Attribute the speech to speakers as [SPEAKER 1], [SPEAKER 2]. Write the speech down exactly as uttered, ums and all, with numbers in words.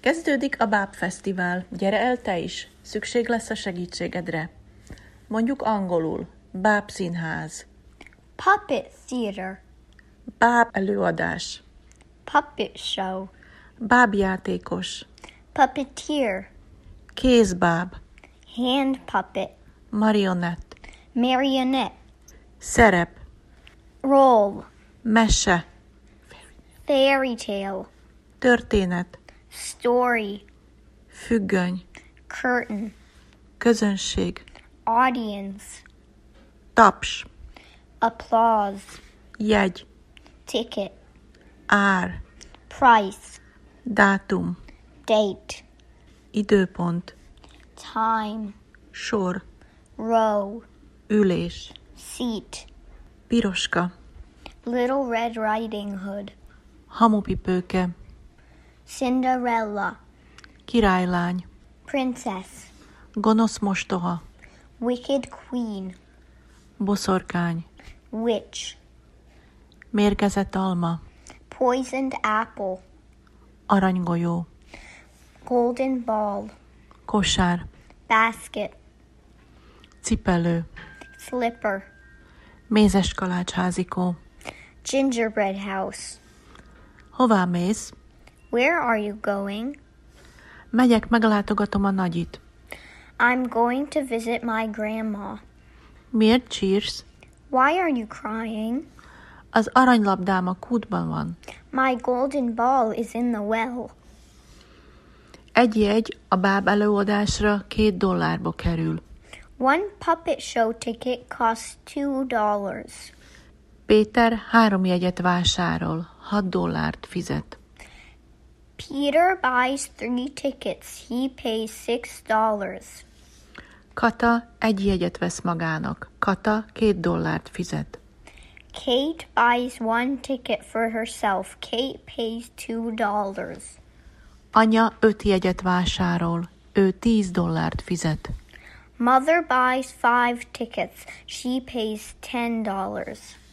[SPEAKER 1] Kezdődik a Báb Fesztivál. Gyere el te is, szükség lesz a segítségedre. Mondjuk angolul. Báb Színház.
[SPEAKER 2] Puppet theater.
[SPEAKER 1] Báb előadás.
[SPEAKER 2] Puppet show.
[SPEAKER 1] Bábjátékos.
[SPEAKER 2] Puppeteer.
[SPEAKER 1] Kézbáb.
[SPEAKER 2] Hand puppet.
[SPEAKER 1] Marionett.
[SPEAKER 2] Marionette.
[SPEAKER 1] Szerep.
[SPEAKER 2] Role.
[SPEAKER 1] Mese.
[SPEAKER 2] Fairy tale.
[SPEAKER 1] Történet.
[SPEAKER 2] Story.
[SPEAKER 1] Függöny.
[SPEAKER 2] Curtain.
[SPEAKER 1] Közönség.
[SPEAKER 2] Audience.
[SPEAKER 1] Taps.
[SPEAKER 2] Applause.
[SPEAKER 1] Jegy.
[SPEAKER 2] Ticket.
[SPEAKER 1] Ár.
[SPEAKER 2] Price.
[SPEAKER 1] Dátum.
[SPEAKER 2] Date.
[SPEAKER 1] Időpont.
[SPEAKER 2] Time.
[SPEAKER 1] Sor.
[SPEAKER 2] Row.
[SPEAKER 1] Ülés.
[SPEAKER 2] Seat.
[SPEAKER 1] Piroska.
[SPEAKER 2] Little Red Riding Hood.
[SPEAKER 1] Hamupipőke.
[SPEAKER 2] Cinderella.
[SPEAKER 1] Királylány.
[SPEAKER 2] Princess.
[SPEAKER 1] Gonosz mostoha.
[SPEAKER 2] Wicked Queen.
[SPEAKER 1] Boszorkány.
[SPEAKER 2] Witch.
[SPEAKER 1] Mérgezett alma.
[SPEAKER 2] Poisoned apple.
[SPEAKER 1] Aranygolyó.
[SPEAKER 2] Golden ball.
[SPEAKER 1] Kosár.
[SPEAKER 2] Basket.
[SPEAKER 1] Cipelő.
[SPEAKER 2] Slipper.
[SPEAKER 1] Mézes kalácsházikó.
[SPEAKER 2] Gingerbread house.
[SPEAKER 1] Hová mész?
[SPEAKER 2] Where are you going?
[SPEAKER 1] Megyek, meglátogatom a nagyit.
[SPEAKER 2] I'm going to visit my grandma.
[SPEAKER 1] Miért sírsz?
[SPEAKER 2] Why are you crying?
[SPEAKER 1] Az aranylabdám a kútban van.
[SPEAKER 2] My golden ball is in the well.
[SPEAKER 1] Egy jegy a báb előadásra két dollárba kerül.
[SPEAKER 2] One puppet show ticket costs two dollars.
[SPEAKER 1] Péter három jegyet vásárol, hat dollárt fizet.
[SPEAKER 2] Peter buys three tickets. He pays six dollars.
[SPEAKER 1] Kata egy jegyet vesz magának. Kata két dollárt fizet.
[SPEAKER 2] Kate buys one ticket for herself. Kate pays two dollars.
[SPEAKER 1] Anya öt jegyet vásárol. Ő tíz dollárt fizet.
[SPEAKER 2] Mother buys five tickets. She pays ten dollars.